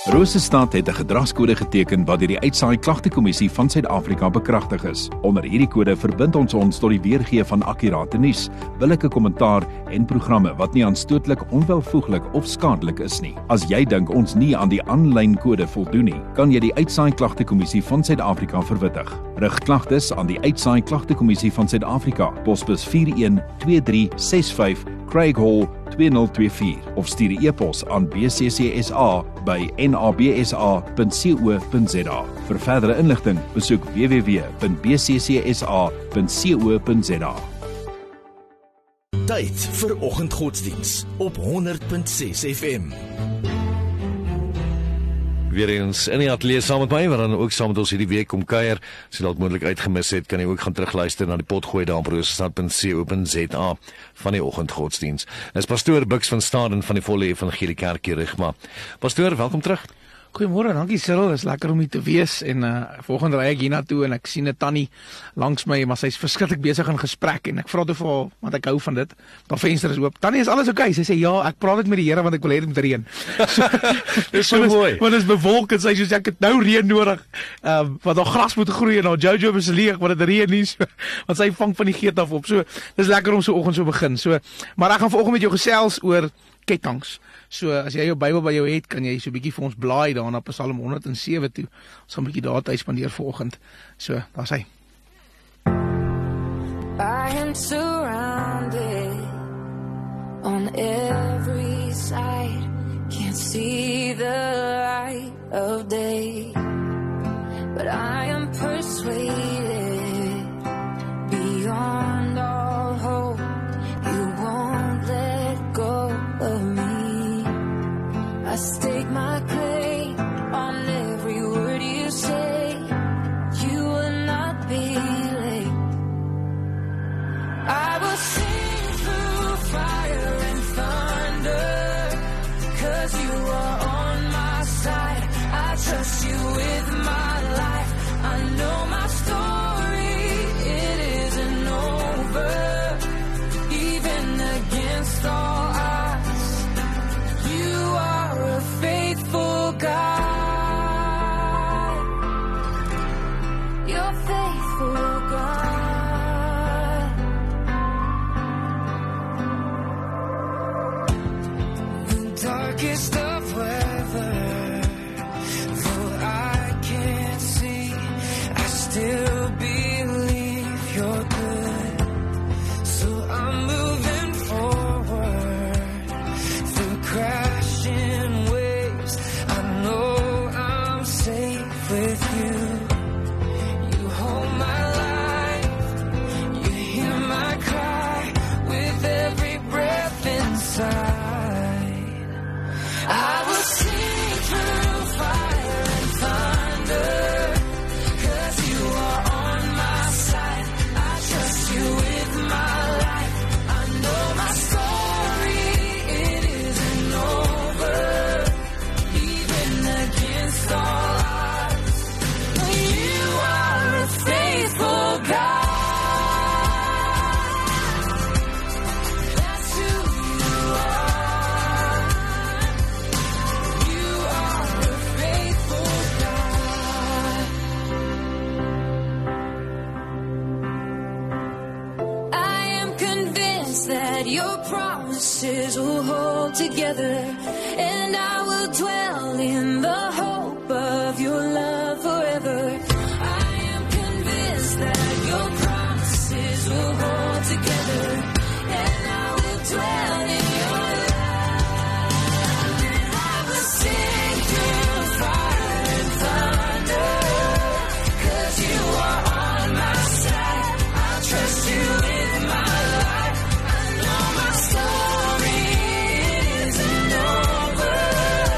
Rosestad het 'n gedragskode geteken wat deur die Uitsaai Klagtekommissie van Suid-Afrika bekragtig is. Onder hierdie kode verbind ons tot die weergee van akkurate nuus, billike kommentaar en programme wat nie aanstootlik, onwelvoeglik of skadelik is nie. As jy dink ons nie aan die aanlyn kode voldoen nie, kan jy die Uitsaai Klagtekommissie van Suid-Afrika verwittig. Rig klagtes aan die Uitsaai Klagtekommissie van Suid-Afrika, posbus 412365 Craig Hall 2024 of stuur 'n e-pos aan bccsa@nabsa.co.za. Vir verdere inligting, besoek www.bccsa.co.za. Tyd vir oggendgodsdiens op 100.6 FM. Weer eens in die ateljee saam met my, wat dan ook saam met ons hierdie week kom kuier. As jy dalk moontlik uitgemis het, kan jy ook gaan terugluister na die potgooi daar op rosestad.co.za van die oggendgodsdiens. Dis pastoor Bux van Staden van die Volle Evangelie Kerk Jerigma. Pastoor, welkom terug. Goeiemôre, dankie Cyril, is lekker om hier te wees en volgende ry ek hiernatoe en ek sien 'n tannie langs my, maar sy's verskriklik besig in gesprek en ek vra toe vir haar, want ek hou van dit, haar venster is oop. Tannie, is alles oukei? Sy sê ja, ek praat net met die Here want ek wil hê dit moet reën. Dis so mooi. Want dit is bewolk en sy sê ek het nou reën nodig. Want haar gras moet groei en haar Jojo is leeg, want dit reën nie. Want sy vang van die geet af op. So, dis lekker om so oggend so begin. So, maar ek gaan vanoggend met jou gesels oor ketTINGS. So as jy jou Bybel by jou het, kan jy so 'n bietjie vir ons blaai daarna op Psalm 107 toe. Ons gaan 'n bietjie daar tyd spandeer vanoggend. So, daar's hy. I am surrounded on every side. Can't see the light of day, but I am persuaded beyond all hope you won't let go of me. I stake my claim on every word you say. You will not be late. I will sing through fire and thunder, 'cause you are on my side. I trust you with my life. I know my story, it isn't over. Even against all odds, you are a faithful God. You're faithful God. Darkest of weather, though I can't see, I still believe you're good. So I'm moving forward through crashing waves. I know I'm safe with you. You hold my life, you hear my cry with every breath inside. I will sing through fire and thunder, 'cause you are on my side. I trust you with my life. I know my story, it isn't over. Even against all odds, you are a faithful God. That's who you are. You are a faithful God. I am convinced that your promises will hold together, and I will dwell in the hope of your love forever. I am convinced that your promises will hold together, and I will dwell in your love. I will sing through fire and thunder, 'cause you are on my side. I trust you with my life. I know my story isn't over.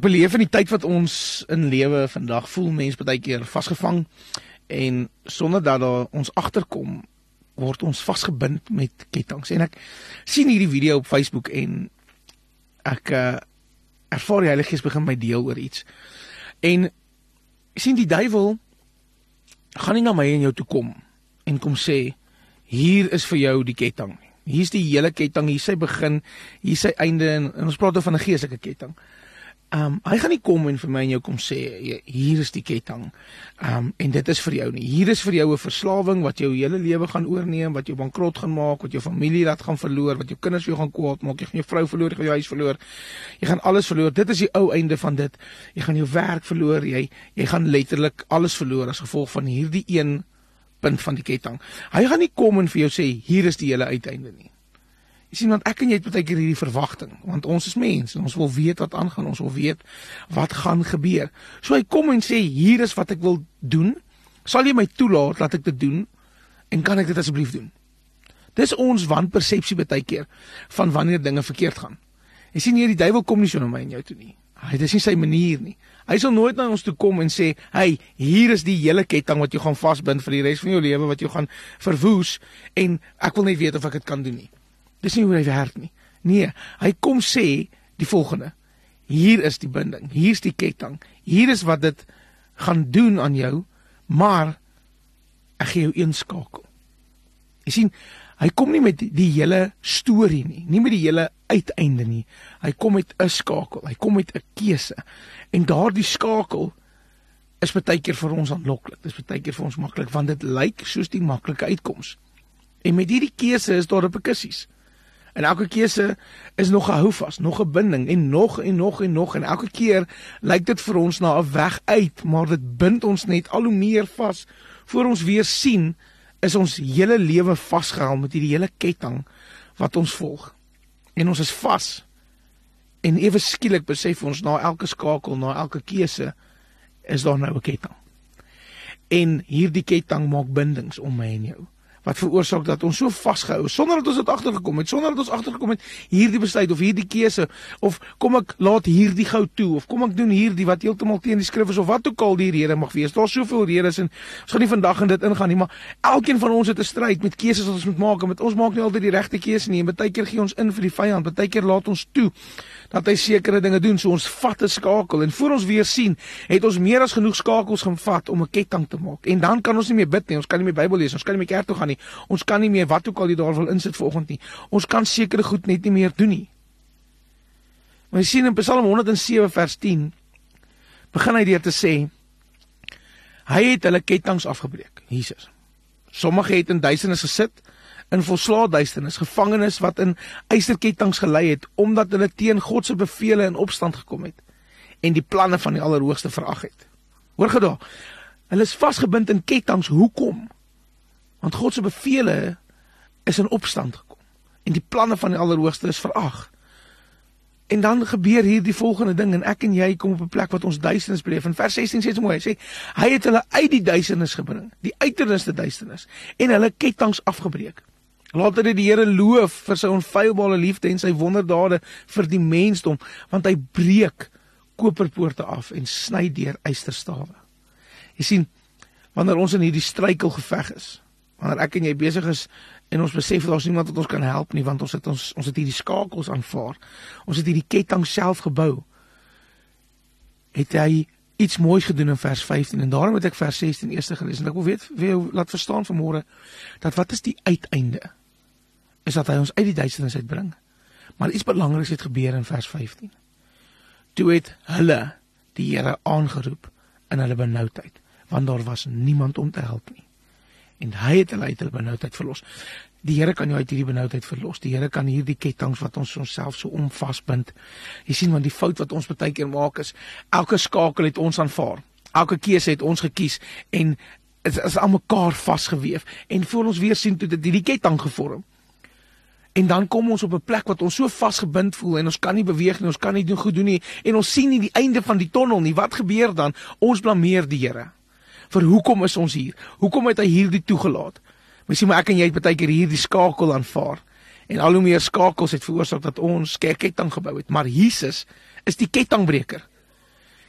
beleef in die tyd wat ons in lewe vandag voel mens baie keer vasgevang en sonder dat daar ons agterkom word ons vasgebind met kettinge. En ek sien hierdie video op Facebook en ek ervaar die Heilige Gees begin my deel oor iets. En sien die duiwel gaan nie na my en jou toe kom en kom sê hier is vir jou die ketting. Hier is die hele ketting, hier is sy begin, hier is sy einde en ons praat oor van 'n geestelike ketting. Hy gaan nie kom en vir my en jou kom sê hier is die ketting en dit is vir jou nie. Hier is vir jou 'n verslawing wat jou hele lewe gaan oorneem, wat jou bankrot gaan maak, wat jou familie laat gaan verloor, wat jou kinders jou gaan kwaad maak, jy gaan jou vrou verloor, jy gaan jou huis verloor, jy gaan alles verloor. Dit is die ou einde van dit. Jy gaan jou werk verloor, jy gaan letterlik alles verloor as gevolg van hierdie een punt van die ketting. Hy gaan nie kom en vir jou sê hier is die hele uiteinde nie. Jy sien, want ek en jy het baie keer hierdie verwagting, want ons is mens en ons wil weet wat aangaan, ons wil weet wat gaan gebeur. So hy kom en sê hier is wat ek wil doen. Sal jy my toelaat dat ek dit doen en kan ek dit asseblief doen? Dis ons wanpersepsie baie keer van wanneer dinge verkeerd gaan. Jy sien hier, die duiwel kom nie so na my en jou toe nie. Dit is nie sy manier nie. Hy sal nooit na ons toe kom en sê, hey, hier is die hele ketting wat jy gaan vasbind vir die res van jou lewe, wat jy gaan verwoes en ek wil net weet of ek dit kan doen nie. Dis nie hoe hy werk nie. Nee, hy kom sê die volgende. Hier is die binding, hier is die ketting, hier is wat dit gaan doen aan jou, maar ek gee jou een skakel. Jy sien, hy kom nie met die hele storie nie met die hele uiteinde nie. Hy kom met 'n skakel, hy kom met 'n keuse. En daardie skakel is baie keer vir ons aanloklik. Dit is baie keer vir ons maklik want dit lyk soos die maklike uitkoms. En met hierdie keuse is daar reperkusies. En elke keuse is nog 'n houvas, nog 'n binding en nog en elke keer lyk dit vir ons na 'n weg uit, maar dit bind ons net al hoe meer vas. Voor ons weer sien, is ons hele lewe vasgehou met hierdie hele ketting wat ons volg. En ons is vas. En ewe skielik besef ons na elke skakel, na elke keuse, is daar nou 'n ketting. En hierdie ketting maak bindings om my en jou. Wat veroorsaak dat ons so vasgehou is, sonder dat ons dit agtergekom het, hierdie besluit of hierdie keuse, of kom ek laat hierdie gou toe, of kom ek doen hierdie wat heeltemal teen die skrif is, of wat ook al die rede mag wees. Daar is soveel redes en ons gaan nie vandag in dit ingaan nie, maar elkeen van ons het 'n stryd met keuses wat ons moet maak, en met ons maak nie altyd die regte keuse nie, en baie keer gee ons in vir die vyand, baie keer laat ons toe dat hy sekere dinge doen, so ons vat 'n skakel, en voor ons weer sien, het ons meer as genoeg skakels gevat om 'n ketting te maak, en dan kan ons nie meer bid nie, ons kan nie meer Bybel lees, ons kan nie meer kerk toe gaan nie, ons kan nie meer wat ook al jy daar wil insit vanoggend nie, ons kan sekere goed net nie meer doen nie. Maar jy sien in Psalm 107 vers 10, begin hy deur te sê, hy het hulle kettinge afgebreek, Jesus. Sommige het in duisternis gesit, in volslae duisternis, gevangenes wat in ysterkettinge gelei het, omdat hulle teen God se bevele in opstand gekom het, en die planne van die Allerhoogste verag het. Hoor gou daar, hulle is vasgebind in kettinge, hoekom? Want God se bevele is in opstand gekom, en die planne van die Allerhoogste is verag. En dan gebeur hier die volgende ding, en ek en jy kom op 'n plek wat ons duisternis beleef. In vers 16 sê dit mooi, hy sê, hy het hulle uit die duisternis gebring, die uiterste duisternis, en hulle kettinge afgebreek. Laat hulle die Here loof vir sy onfeilbare liefde en sy wonderdade vir die mensdom, want hy breek koperpoorte af en sny deur ysterstawe. Jy sien, wanneer ons in hierdie struikelgeveg is, wanneer ek en jy besig is en ons besef dat ons niemand wat ons kan help nie, want ons het hierdie skakels aanvaar, ons het hierdie ketting self gebou, het hy iets moois gedoen in vers 15, en daarom het ek vers 16 eers gelees, en ek wil weet, laat verstaan vanmôre, dat wat is die uiteinde, is dat hy ons uit die duisternis uitbring, maar iets belangriks het gebeur in vers 15, toe het hulle die Here aangeroep in hulle benoudheid, want daar was niemand om te help nie, en hy het hulle uit hulle benoudheid verlos. Die Here kan jou uit hierdie benoudheid verlos, die Here kan hierdie kettinge wat ons onsself so omvasbind. Jy sien, want die fout wat ons baie keer maak is, elke skakel het ons aanvaar, elke keuse het ons gekies, en het is aan mekaar vasgeweef, en voor ons weer sien, toe dit hierdie ketting gevorm, en dan kom ons op 'n plek wat ons so vasgebind voel, en ons kan nie beweeg nie, ons kan nie goed doen nie, en ons sien nie die einde van die tonnel nie. Wat gebeur dan? Ons blameer die Here. Vir hoekom is ons hier? Hoekom het hy hierdie toegelaat? Miskien maar ek en jy het baie keer hierdie skakel aanvaar, en al hoe meer skakels het veroorsaak dat ons ketting gebou het, maar Jesus is die kettingbreker.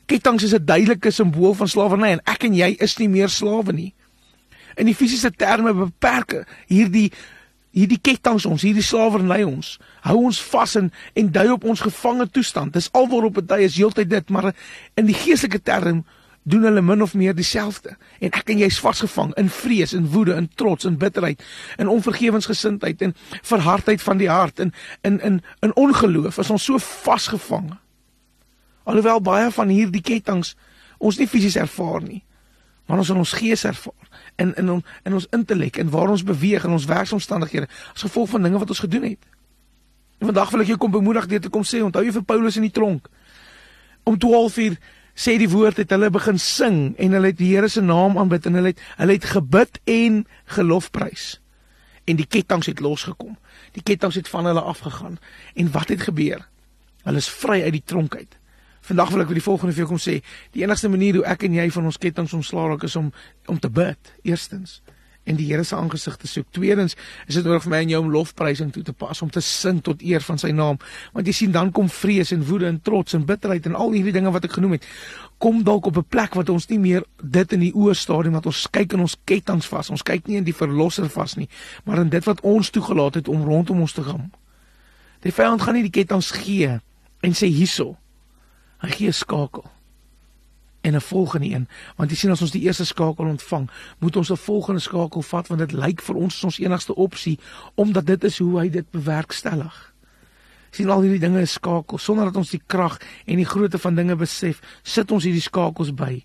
Kettinge is 'n duidelike simbool van slawerny en ek en jy is nie meer slawe nie. In die fisiese terme beperk hierdie kettinge ons, hierdie slawerny ons, hou ons vas en dui op ons gevange toestand. Dis al waarop het dui is heeltyd dit, maar in die geestelike term doen hulle min of meer dieselfde. En ek en jy is vasgevang in vrees, in woede, in trots, in bitterheid, in onvergewensgesindheid, in verhardheid van die hart, in ongeloof, is ons so vasgevang. Alhoewel baie van hierdie kettinge ons nie fisies ervaar nie, maar ons in ons gees ervaar, in ons intellek, en waar ons beweeg, in ons werksomstandighede, as gevolg van dinge wat ons gedoen het. En vandag wil ek jou kom bemoedig deur te kom sê, onthou jy vir Paulus in die tronk, om 12:00 sê die woord, het hulle begin sing, en hulle het die Here se naam aanbid, en hulle het gebid en gelofprys, en die kettinge het losgekom, die kettinge het van hulle afgegaan, en wat het gebeur? Hulle is vry uit die tronk uit. Vandag wil ek vir die volgende vir jou kom sê, die enigste manier hoe ek en jy van ons kettinge ontslae raak is om te bid, eerstens, en die Here se aangesig te soek. Tweedens is dit nodig vir my en jou om lofprysing toe te pas, om te sing tot eer van sy naam, want jy sien, dan kom vrees en woede en trots en bitterheid en al hierdie dinge wat ek genoem het, kom dalk op 'n plek wat ons nie meer dit in die oë staar nie, want ons kyk in ons kettinge vas, ons kyk nie in die verlosser vas nie, maar in dit wat ons toegelaat het om rondom ons te gaan. Die vyand gaan nie die kettinge gee en sê hierso. Hy gee 'n skakel en 'n volgende een, want jy sien, as ons die eerste skakel ontvang, moet ons 'n volgende skakel vat, want dit lyk vir ons ons enigste opsie, omdat dit is hoe hy dit bewerkstellig. Sien, al hierdie dinge is skakels, sonder dat ons die krag en die grootte van dinge besef, sit ons hierdie skakels by.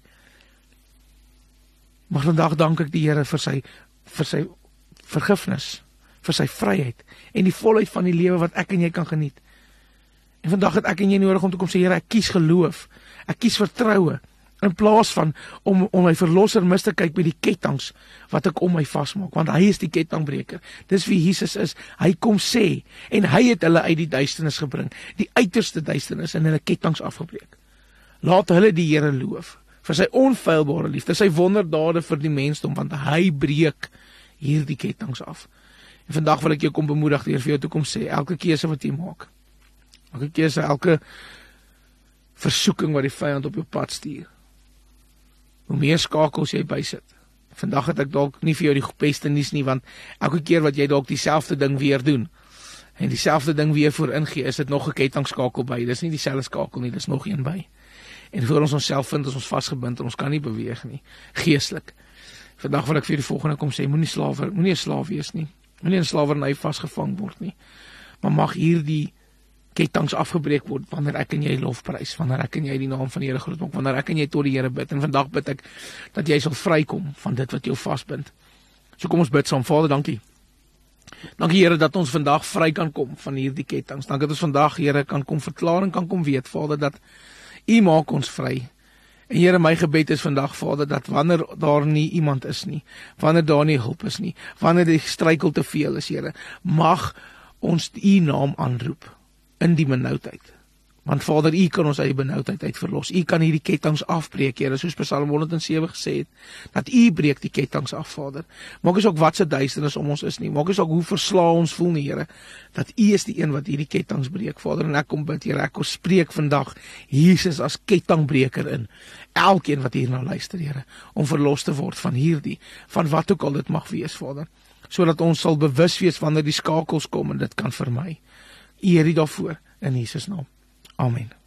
Maar vandag dank ek die Here vir sy vergifnis, vir sy vryheid en die volheid van die lewe wat ek en jy kan geniet. En vandag het ek en jy nodig om te kom sê, Here, ek kies geloof, ek kies vertroue, in plaas van om my verlosser mis te kyk by die kettinge wat ek om my vasmaak, want hy is die kettingbreker. Dis wie Jesus is. Hy kom sê, en hy het hulle uit die duisternis gebring, die uiterste duisternis, en hulle kettinge afgebreek. Laat hulle die Here loof, vir sy onfeilbare liefde, sy wonderdade vir die mensdom, want hy breek hierdie kettinge af. En vandag wil ek jou kom bemoedig deur vir jou te kom sê, elke keuse wat jy maak, elke keuse, elke versoeking wat die vyand op jou pad stuur, hoe meer skakels jy bysit. Vandag het ek dalk nie vir jou die beste nuus nie, want elke keer wat jy dalk dieselfde ding weer doen, en dieselfde ding weer vooringee, is dit nog 'n kettingskakel by. Dis nie dieselfde skakel nie, dis nog een by. En voor ons onsself vind, is ons vasgebind, en ons kan nie beweeg nie, geestelik. Vandag wil ek vir die volgende kom sê, moenie 'n slaaf wees nie, moenie in slawerny vasgevang word nie, maar mag hierdie kettinge afgebreek word, wanneer ek en jy lofprys, wanneer ek en jy die naam van die Here groot maak, wanneer ek en jy tot die Here bid, en vandag bid ek, dat jy sal vrykom van dit wat jou vasbind. So kom ons bid saam. Vader, dankie. Dankie, Here, dat ons vandag vry kan kom van hierdie kettinge. Dankie dat ons vandag, Here, kan kom verklaar en kan kom weet, Vader, dat U maak ons vry. En Here, my gebed is vandag, Vader, dat wanneer daar nie iemand is nie, wanneer daar nie hulp is nie, wanneer die struikel te veel is, Here, mag ons U naam aanroep in die benoudheid. Want Vader, U kan ons uit die benoudheid uit verlos. U kan hierdie kettinge afbreek, Here, soos Psalm 107 gesê het, dat U breek die kettinge af, Vader. Maak ons ook wat se duisternis om ons is nie. Maak ons ook hoe verslae ons voel nie, Here, dat U is die een wat hierdie kettinge breek, Vader. En ek kom bid, Here, ek spreek vandag Jesus as kettingbreker in. Elkeen wat hierna luister, Here, om verlos te word van hierdie, van wat ook al dit mag wees, Vader, sodat ons sal bewus wees wanneer die skakels kom en dit kan vermy. U Here daarvoor in Jesus naam. Amen.